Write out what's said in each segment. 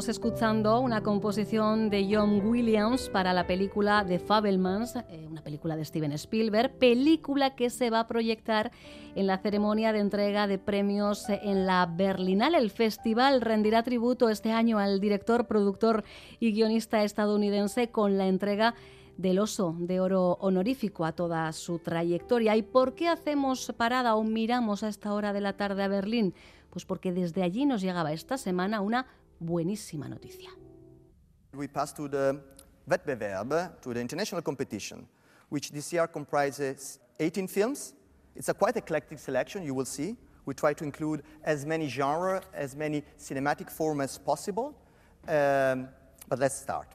Estamos escuchando una composición de John Williams para la película The Fabelmans, una película de Steven Spielberg, película que se va a proyectar en la ceremonia de entrega de premios en la Berlinale. El festival rendirá tributo este año al director, productor y guionista estadounidense con la entrega del Oso de Oro honorífico a toda su trayectoria. ¿Y por qué hacemos parada o miramos a esta hora de la tarde a Berlín? Pues porque desde allí nos llegaba esta semana una buenísima noticia. We pass to the Wettbewerb, to the international competition, which this year comprises 18 films. It's a quite eclectic selection, you will see. We try to include as many genres, as many cinematic forms as possible. But let's start.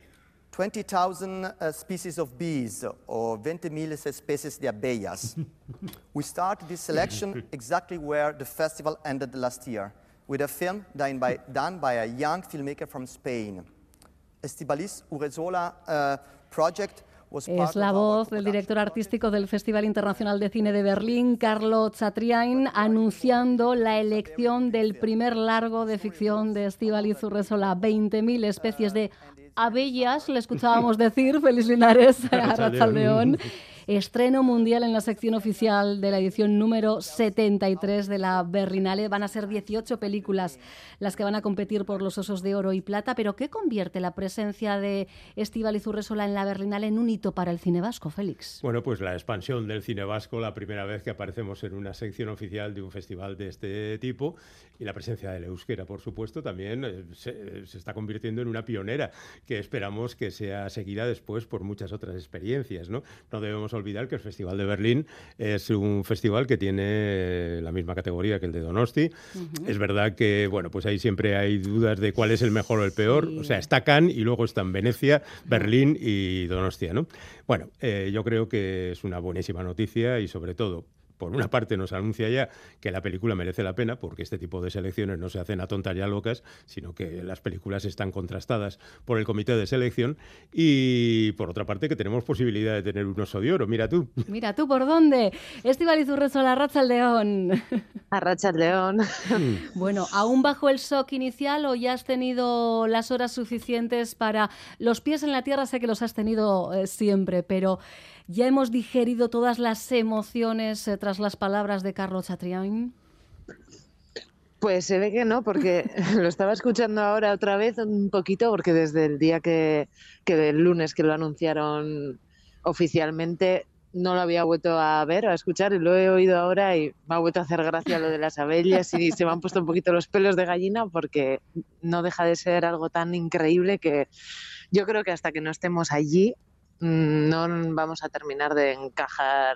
20,000 species of bees, or 20,000 especies de abejas. We start this selection exactly where the festival ended last year, with a film done by a young filmmaker from Spain. Estíbaliz Urresola project. Es la voz del director artístico del Festival Internacional de Cine de Berlín, Carlo Chatriain, anunciando la elección del primer largo de ficción de Estíbaliz Urresola. 20.000 especies de abellas, le escuchábamos decir, Félix Linares, Arratsaldeon. Estreno mundial en la sección oficial de la edición número 73 de la Berlinale. Van a ser 18 películas las que van a competir por los Osos de Oro y Plata. ¿Pero qué convierte la presencia de Estíbaliz Urresola en la Berlinale en un hito para el cine vasco, Félix? Bueno, pues la expansión del cine vasco, la primera vez que aparecemos en una sección oficial de un festival de este tipo, y la presencia del euskera, por supuesto, también se está convirtiendo en una pionera que esperamos que sea seguida después por muchas otras experiencias, ¿no? No debemos olvidar que el Festival de Berlín es un festival que tiene la misma categoría que el de Donosti. Es verdad que, bueno, pues ahí siempre hay dudas de cuál es el mejor o el peor. Sí. O sea, está Cannes y luego están Venecia, Berlín y Donostia, ¿no? Bueno, yo creo que es una buenísima noticia y sobre todo, por una parte nos anuncia ya que la película merece la pena, porque este tipo de selecciones no se hacen a tontas y a locas, sino que las películas están contrastadas por el comité de selección, y por otra parte que tenemos posibilidad de tener un Oso de Oro. Mira tú. Mira tú, ¿por dónde? Estíbaliz Urresola, Arratsaldeon. Arratsaldeon. Bueno, ¿aún bajo el shock inicial o ya has tenido las horas suficientes para... Los pies en la tierra sé que los has tenido siempre, pero ¿ya hemos digerido todas las emociones tras las palabras de Carlo Chatriain? Pues se ve que no, porque lo estaba escuchando ahora otra vez un poquito, porque desde el día que el lunes que lo anunciaron oficialmente no lo había vuelto a ver o a escuchar, y lo he oído ahora y me ha vuelto a hacer gracia lo de las abellas y se me han puesto un poquito los pelos de gallina, porque no deja de ser algo tan increíble que yo creo que hasta que no estemos allí no vamos a terminar de encajar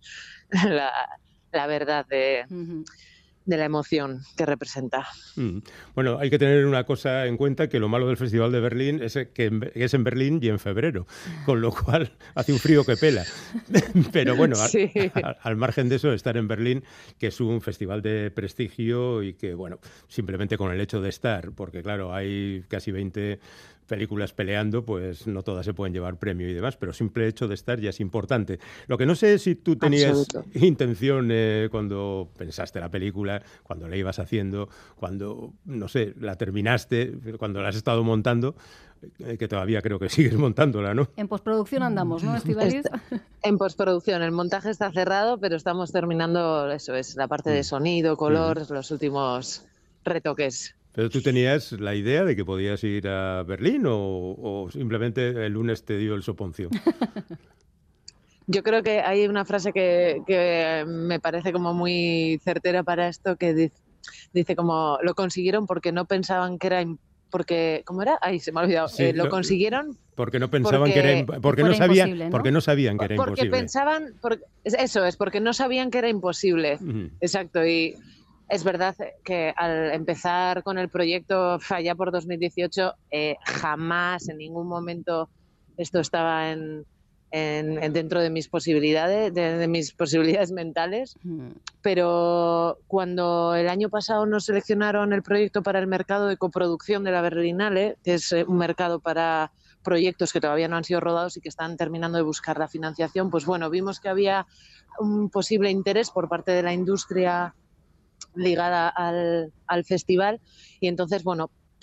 la verdad de la emoción que representa. Bueno, hay que tener una cosa en cuenta, que lo malo del Festival de Berlín es que es en Berlín y en febrero, con lo cual hace un frío que pela. Pero bueno, sí. al margen de eso, estar en Berlín, que es un festival de prestigio y que, bueno, simplemente con el hecho de estar, porque claro, hay casi 20 películas peleando, pues no todas se pueden llevar premio y demás, pero el simple hecho de estar ya es importante. Lo que no sé es si tú tenías intención cuando pensaste la película, cuando la ibas haciendo, cuando, no sé, la terminaste, cuando la has estado montando, que todavía creo que sigues montándola, ¿no? En postproducción andamos, ¿no, Estíbaliz? En postproducción, el montaje está cerrado, pero estamos terminando, eso es, la parte de sonido, color, los últimos retoques. ¿Pero tú tenías la idea de que podías ir a Berlín o simplemente el lunes te dio el soponcio? Yo creo que hay una frase que me parece como muy certera para esto, que dice como lo consiguieron porque no pensaban que era... Porque, ¿cómo era? Ay, se me ha olvidado. Sí, lo consiguieron... Porque no pensaban que era... Porque no sabían que era imposible. Porque pensaban... Eso es, porque no sabían que era imposible. Exacto, y... Es verdad que al empezar con el proyecto allá por 2018, jamás, en ningún momento, esto estaba dentro de mis posibilidades, de mis posibilidades mentales. Pero cuando el año pasado nos seleccionaron el proyecto para el mercado de coproducción de la Berlinale, que es un mercado para proyectos que todavía no han sido rodados y que están terminando de buscar la financiación, pues bueno, vimos que había un posible interés por parte de la industria ligada al festival, y entonces, bueno,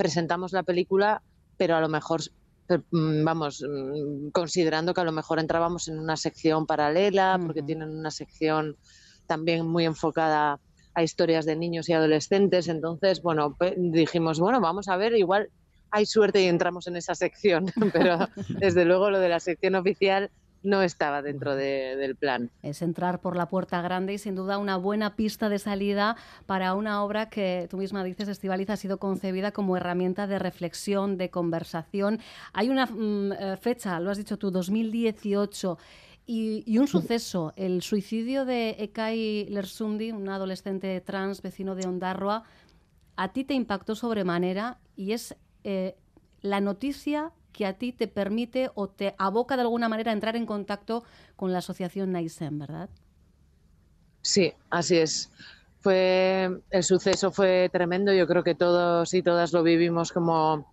presentamos la película, pero a lo mejor, vamos, considerando que a lo mejor entrábamos en una sección paralela, porque tienen una sección también muy enfocada a historias de niños y adolescentes. Entonces, bueno, dijimos, bueno, vamos a ver, igual hay suerte y entramos en esa sección, pero desde luego lo de la sección oficial no estaba dentro del plan. Es entrar por la puerta grande y sin duda una buena pista de salida para una obra que tú misma dices, Estíbaliz, ha sido concebida como herramienta de reflexión, de conversación. Hay una fecha, lo has dicho tú, 2018, y un suceso, el suicidio de Ekay Lersundi, un adolescente trans vecino de Ondarroa. A ti te impactó sobremanera y es la noticia que a ti te permite o te aboca de alguna manera a entrar en contacto con la asociación Naisen, ¿verdad? Sí, así es. El suceso fue tremendo. Yo creo que todos y todas lo vivimos como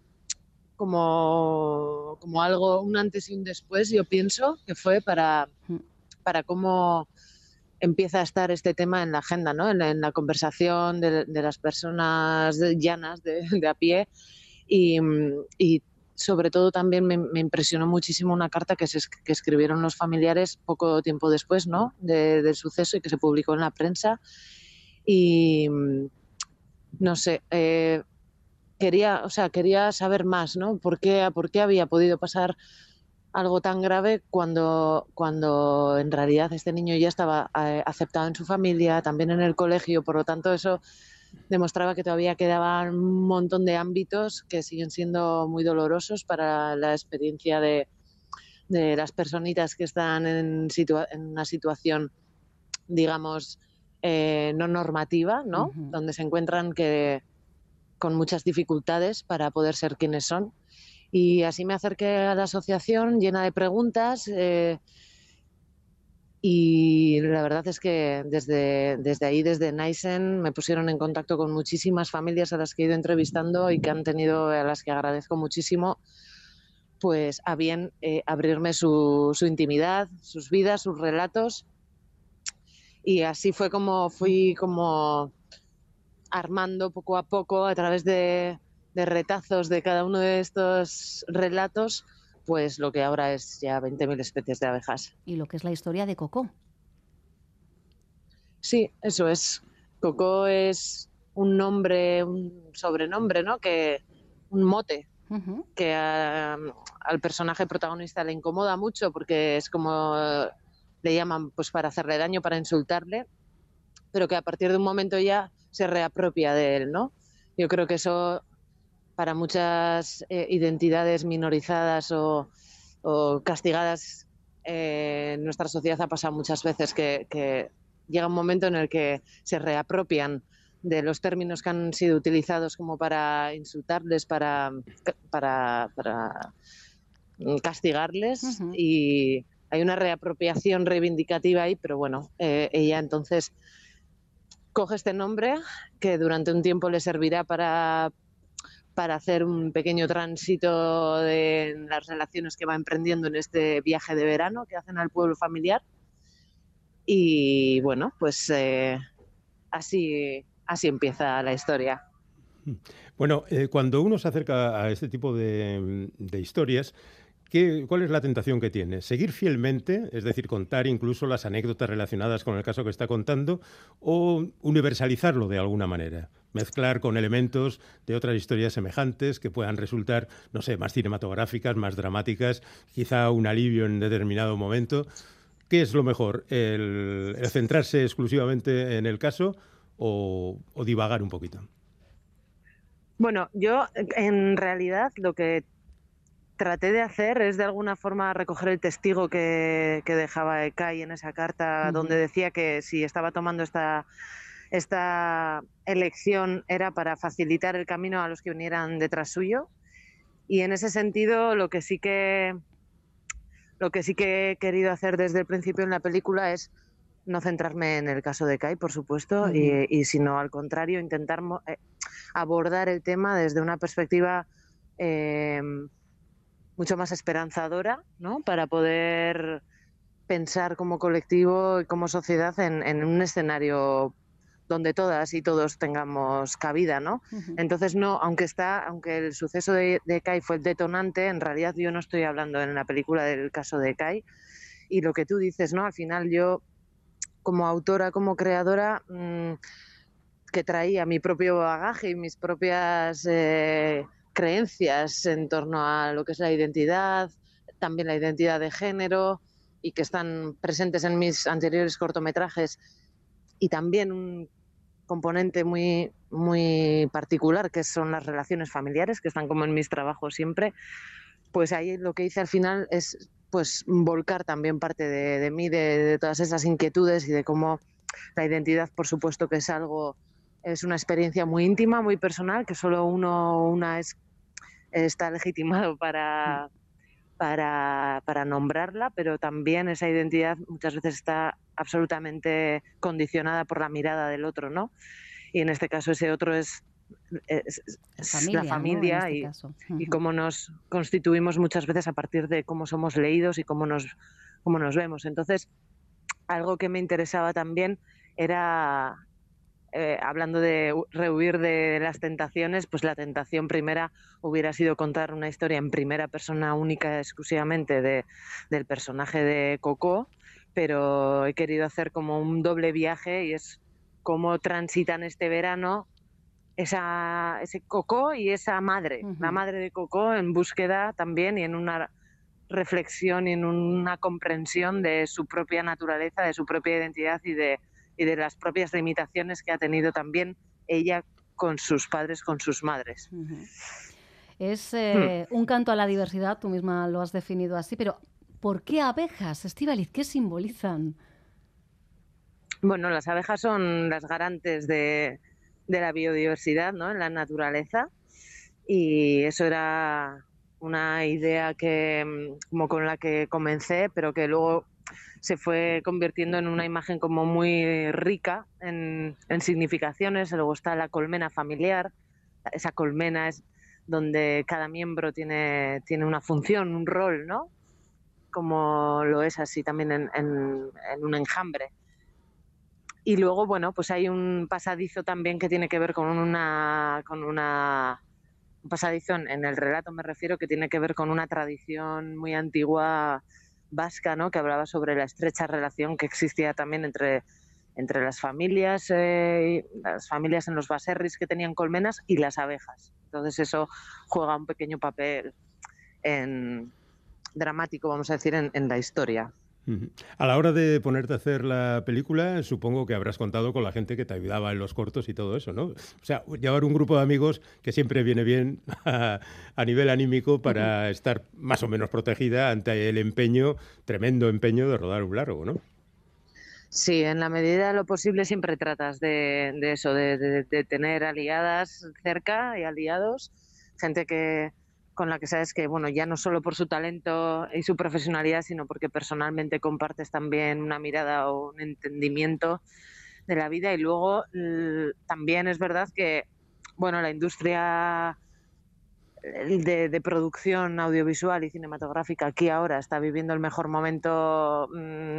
algo, un antes y un después, yo pienso, que fue para cómo empieza a estar este tema en la agenda, ¿no? En la conversación de las personas llanas de a pie. Y sobre todo también me impresionó muchísimo una carta que escribieron los familiares poco tiempo después, ¿no? del suceso, y que se publicó en la prensa. Y no sé, quería saber más, ¿no? ¿Por qué había podido pasar algo tan grave cuando en realidad este niño ya estaba aceptado en su familia, también en el colegio? Por lo tanto, eso demostraba que todavía quedaban un montón de ámbitos que siguen siendo muy dolorosos para la experiencia de las personitas que están en una situación, digamos, no normativa, ¿no? Donde se encuentran con muchas dificultades para poder ser quienes son. Y así me acerqué a la asociación llena de preguntas, y la verdad es que desde ahí, desde Naisen, me pusieron en contacto con muchísimas familias a las que he ido entrevistando y a las que agradezco muchísimo, pues a bien abrirme su intimidad, sus vidas, sus relatos. Y así fue como fui armando poco a poco, a través de retazos de cada uno de estos relatos, pues lo que ahora es ya 20.000 especies de abejas. Y lo que es la historia de Coco. Sí, eso es. Coco es un nombre, un sobrenombre, ¿no? Un mote, que al personaje protagonista le incomoda mucho, porque es como le llaman, pues para hacerle daño, para insultarle, pero que a partir de un momento ya se reapropia de él, ¿no? Yo creo que eso, para muchas identidades minorizadas o castigadas en nuestra sociedad, ha pasado muchas veces que llega un momento en el que se reapropian de los términos que han sido utilizados como para insultarles, para castigarles, y hay una reapropiación reivindicativa ahí, pero bueno, ella entonces coge este nombre que durante un tiempo le servirá para hacer un pequeño tránsito de las relaciones que va emprendiendo en este viaje de verano que hacen al pueblo familiar. Y bueno, pues así empieza la historia. Bueno, cuando uno se acerca a este tipo de historias, ¿cuál es la tentación que tiene? ¿Seguir fielmente, es decir, contar incluso las anécdotas relacionadas con el caso que está contando, o universalizarlo de alguna manera? Mezclar con elementos de otras historias semejantes que puedan resultar, no sé, más cinematográficas, más dramáticas, quizá un alivio en determinado momento. ¿Qué es lo mejor? ¿El centrarse exclusivamente en el caso o divagar un poquito? Bueno, yo en realidad lo que traté de hacer es de alguna forma recoger el testigo que dejaba Ekay en esa carta, donde decía que si estaba tomando esta elección era para facilitar el camino a los que vinieran detrás suyo. Y en ese sentido lo que sí que he querido hacer desde el principio en la película es no centrarme en el caso de Ekay, por supuesto, y sino al contrario, intentar abordar el tema desde una perspectiva mucho más esperanzadora, ¿no? Para poder pensar como colectivo y como sociedad en un escenario donde todas y todos tengamos cabida, ¿no? Entonces, no, aunque el suceso de Kai fue el detonante, en realidad yo no estoy hablando en la película del caso de Kai. Y lo que tú dices, ¿no? Al final yo, como autora, como creadora, que traía mi propio bagaje y mis propias creencias en torno a lo que es la identidad, también la identidad de género, y que están presentes en mis anteriores cortometrajes, y también un componente muy, muy particular, que son las relaciones familiares, que están como en mis trabajos siempre, pues ahí lo que hice al final es pues volcar también parte de mí, de todas esas inquietudes, y de cómo la identidad, por supuesto, que es una experiencia muy íntima, muy personal, que solo una está legitimado para nombrarla, pero también esa identidad muchas veces está absolutamente condicionada por la mirada del otro, ¿no? Y en este caso ese otro es la familia, ¿no? Y cómo nos constituimos muchas veces a partir de cómo somos leídos y cómo nos vemos. Entonces, algo que me interesaba también era, hablando de rehuir de las tentaciones, pues la tentación primera hubiera sido contar una historia en primera persona única exclusivamente del personaje de Coco, pero he querido hacer como un doble viaje, y es cómo transitan este verano ese Coco y esa madre, la madre de Coco, en búsqueda también y en una reflexión y en una comprensión de su propia naturaleza, de su propia identidad y de las propias limitaciones que ha tenido también ella con sus padres, con sus madres. Es un canto a la diversidad, tú misma lo has definido así, pero ¿por qué abejas, Estíbaliz? ¿Qué simbolizan? Bueno, las abejas son las garantes de la biodiversidad, ¿no?, en la naturaleza, y eso era una idea como con la que comencé, pero que luego se fue convirtiendo en una imagen como muy rica en significaciones. Luego está la colmena familiar. Esa colmena es donde cada miembro tiene una función, un rol, ¿no? Como lo es así también en un enjambre. Y luego, bueno, pues hay un pasadizo también que tiene que ver con un pasadizo en el relato, me refiero, que tiene que ver con una tradición muy antigua vasca, ¿no?, que hablaba sobre la estrecha relación que existía también entre las familias en los baserris que tenían colmenas y las abejas. Entonces eso juega un pequeño papel dramático, vamos a decir, en la historia. A la hora de ponerte a hacer la película, supongo que habrás contado con la gente que te ayudaba en los cortos y todo eso, ¿no? O sea, llevar un grupo de amigos que siempre viene bien a nivel anímico para estar más o menos protegida ante el tremendo empeño de rodar un largo, ¿no? Sí, en la medida de lo posible siempre tratas de eso, de tener aliadas cerca y aliados, gente con la que sabes que, bueno, ya no solo por su talento y su profesionalidad, sino porque personalmente compartes también una mirada o un entendimiento de la vida. Y luego también es verdad que, bueno, la industria de producción audiovisual y cinematográfica aquí ahora está viviendo el mejor momento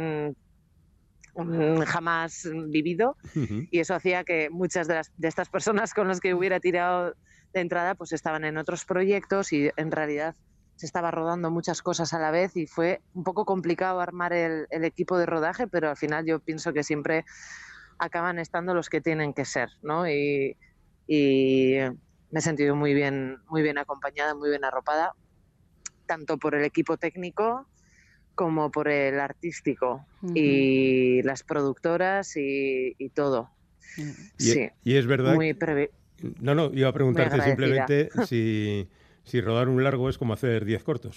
jamás vivido, y eso hacía que muchas de estas personas con las que hubiera tirado de entrada pues estaban en otros proyectos, y en realidad se estaba rodando muchas cosas a la vez y fue un poco complicado armar el equipo de rodaje, pero al final yo pienso que siempre acaban estando los que tienen que ser, ¿no? Y me he sentido muy bien acompañada, muy bien arropada, tanto por el equipo técnico como por el artístico y las productoras y todo. Sí. Y es verdad. No, iba a preguntarte simplemente si rodar un largo es como hacer 10 cortos.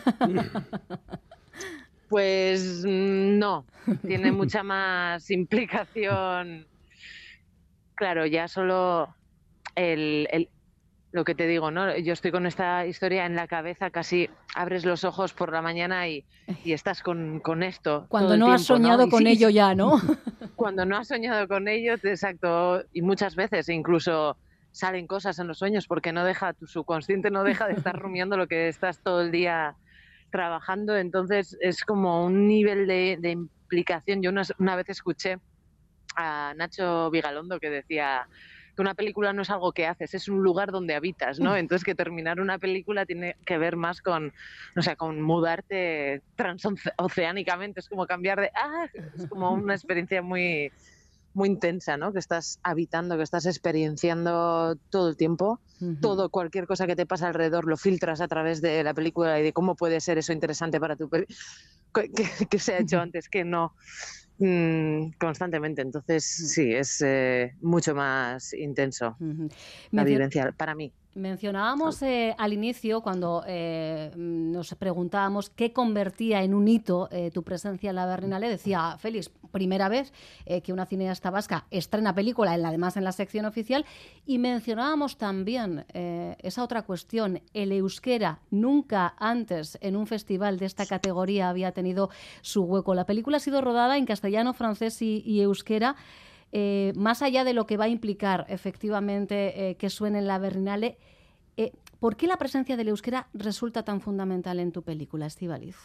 Pues no, tiene mucha más implicación. Claro, ya solo lo que te digo, ¿no? Yo estoy con esta historia en la cabeza, casi abres los ojos por la mañana y estás con esto. Cuando no has soñado con ello ya, ¿no? Cuando no has soñado con ello, exacto, y muchas veces incluso salen cosas en los sueños porque tu subconsciente no deja de estar rumiando lo que estás todo el día trabajando. Entonces es como un nivel de implicación. Yo una vez escuché a Nacho Vigalondo, que decía que una película no es algo que haces, es un lugar donde habitas, ¿no? Entonces que terminar una película tiene que ver más con, o sea, con mudarte transoceánicamente, es como cambiar de... es como una experiencia muy, muy intensa, ¿no? Que estás habitando, que estás experienciando todo el tiempo. Todo, cualquier cosa que te pasa alrededor lo filtras a través de la película y de cómo puede ser eso interesante para tu que se ha hecho antes que no constantemente. Entonces sí, es mucho más intenso la vivencia para mí. Mencionábamos al inicio, cuando nos preguntábamos qué convertía en un hito tu presencia en la Berlinale, decía Félix, primera vez que una cineasta vasca estrena película, además en la sección oficial, y mencionábamos también esa otra cuestión, el euskera nunca antes en un festival de esta categoría había tenido su hueco. La película ha sido rodada en castellano, francés y euskera. Más allá de lo que va a implicar efectivamente que suene en la Berlinale, ¿por qué la presencia del euskera resulta tan fundamental en tu película, Estíbaliz?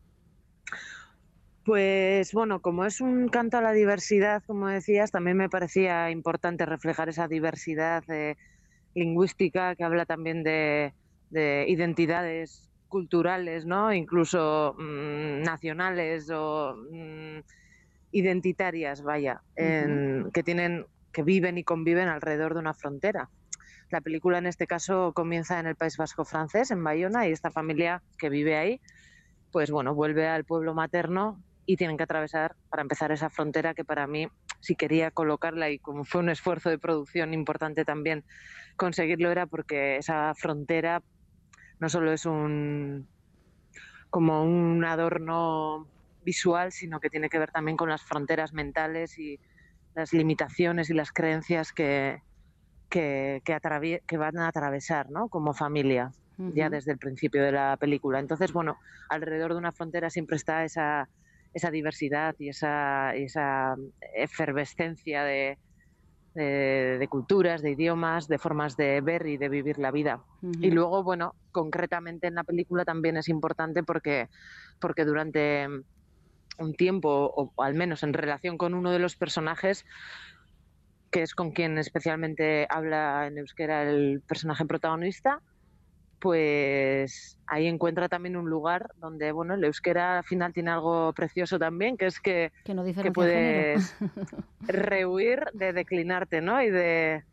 Pues bueno, como es un canto a la diversidad, como decías, también me parecía importante reflejar esa diversidad lingüística que habla también de identidades culturales, ¿no? Incluso nacionales o... identitarias, vaya, que viven y conviven alrededor de una frontera. La película en este caso comienza en el País Vasco francés, en Bayona, y esta familia que vive ahí, pues bueno, vuelve al pueblo materno y tienen que atravesar, para empezar, esa frontera que para mí, si quería colocarla, y como fue un esfuerzo de producción importante también conseguirlo, era porque esa frontera no solo es como un adorno visual, sino que tiene que ver también con las fronteras mentales y las limitaciones y las creencias que van a atravesar, ¿no? Como familia, ya desde el principio de la película. Entonces, bueno, alrededor de una frontera siempre está esa diversidad y esa efervescencia de culturas, de idiomas, de formas de ver y de vivir la vida. Y luego, bueno, concretamente en la película también es importante porque durante un tiempo, o al menos en relación con uno de los personajes, que es con quien especialmente habla en euskera el personaje protagonista, pues ahí encuentra también un lugar donde, bueno, el euskera al final tiene algo precioso también, que es que puedes rehuir de declinarte, ¿no? Y de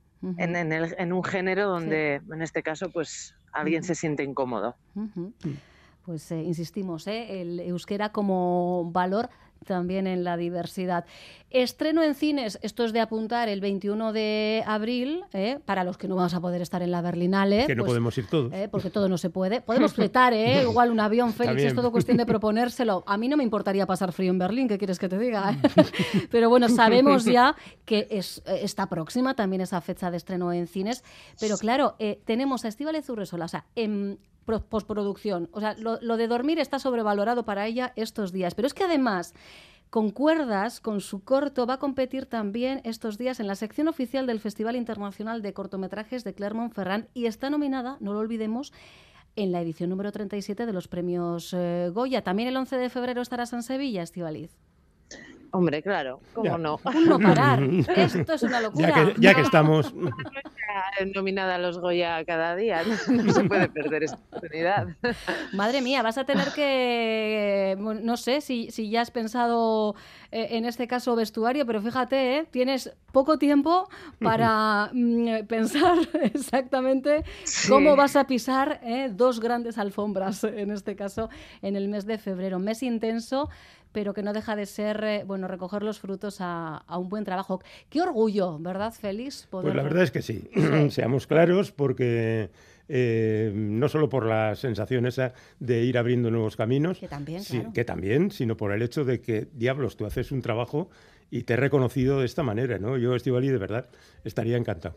en un género donde, en este caso, pues alguien se siente incómodo. Pues insistimos, el euskera como valor también en la diversidad. Estreno en cines, esto es de apuntar, el 21 de abril, para los que no vamos a poder estar en la Berlinale. Que no pues, podemos ir todos. Porque todo no se puede. Podemos fletar, igual un avión, Félix, también. Es todo cuestión de proponérselo. A mí no me importaría pasar frío en Berlín, ¿qué quieres que te diga? Pero bueno, sabemos ya que está próxima también esa fecha de estreno en cines. Pero claro, tenemos a Estíbaliz Urresola, o sea, en postproducción. O sea, lo de dormir está sobrevalorado para ella estos días. Pero es que además, con Cuerdas, con su corto, va a competir también estos días en la sección oficial del Festival Internacional de Cortometrajes de Clermont-Ferrand y está nominada, no lo olvidemos, en la edición número 37 de los premios Goya. También el 11 de febrero estarás en Sevilla, Estíbaliz. Hombre, claro, ¿cómo no? Un no parar. Esto es una locura. Ya que estamos... nominada a los Goya cada día, no se puede perder esta oportunidad. Madre mía, vas a tener que... No sé si ya has pensado en este caso vestuario, pero fíjate, tienes poco tiempo para pensar exactamente cómo vas a pisar dos grandes alfombras, en este caso, en el mes de febrero. Mes intenso, pero que no deja de ser, recoger los frutos a un buen trabajo. Qué orgullo, ¿verdad, Félix? Pues la verdad es que sí. Seamos claros, porque no solo por la sensación esa de ir abriendo nuevos caminos, que también, claro. Que también, sino por el hecho de que, diablos, tú haces un trabajo y te he reconocido de esta manera, ¿no? Yo, Estíbaliz, de verdad, estaría encantado.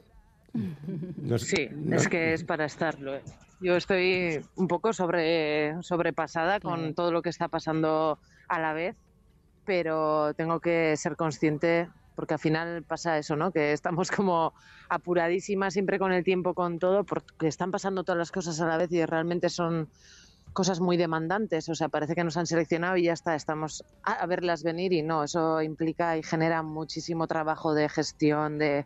Es que es para estarlo. Yo estoy un poco sobrepasada con todo lo que está pasando a la vez, pero tengo que ser consciente, porque al final pasa eso, ¿no? Que estamos como apuradísimas siempre con el tiempo, con todo, porque están pasando todas las cosas a la vez y realmente son cosas muy demandantes, o sea, parece que nos han seleccionado y ya está, estamos a verlas venir, y no, eso implica y genera muchísimo trabajo de gestión, de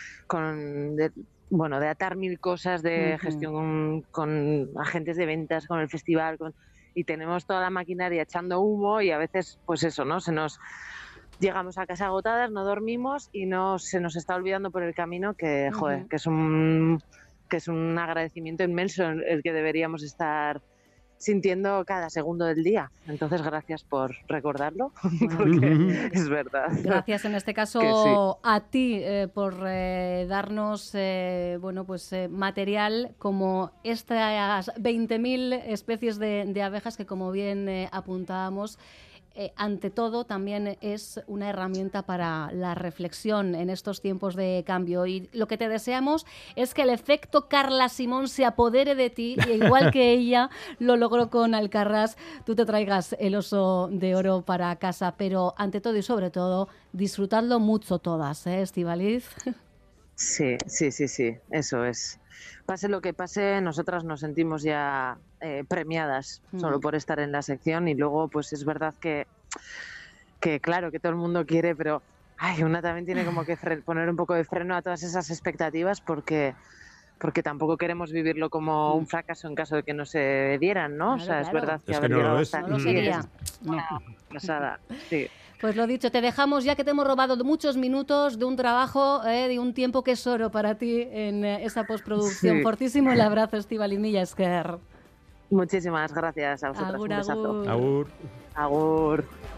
atar mil cosas, de gestión con agentes de ventas, con el festival, y tenemos toda la maquinaria echando humo, y a veces, pues eso, ¿no? Llegamos a casa agotadas, no dormimos y se nos está olvidando por el camino que, joder, que es un agradecimiento inmenso el que deberíamos estar sintiendo cada segundo del día. Entonces, gracias por recordarlo, porque es verdad. Gracias en este caso a ti por darnos material como estas 20.000 especies de abejas que, como bien apuntábamos, ante todo también es una herramienta para la reflexión en estos tiempos de cambio, y lo que te deseamos es que el efecto Carla Simón se apodere de ti y, igual que ella lo logró con Alcarràs, tú te traigas el Oso de Oro para casa, pero ante todo y sobre todo disfrutadlo mucho todas, Estíbaliz. Sí, eso es. Pase lo que pase, nosotras nos sentimos ya premiadas solo por estar en la sección, y luego pues es verdad que claro, que todo el mundo quiere, pero una también tiene como que poner un poco de freno a todas esas expectativas, porque tampoco queremos vivirlo como un fracaso en caso de que no se dieran, ¿no? Claro, o sea, es verdad que es haber que no llegado lo hasta no lo aquí sería. es una pasada, sí. Pues lo dicho, te dejamos ya que te hemos robado muchos minutos de un trabajo, de un tiempo que es oro para ti en esa postproducción. Fortísimo el abrazo, Estíbaliz Mila esker. Muchísimas gracias a vosotros. Agur, un besazo. agur. Agur. Agur.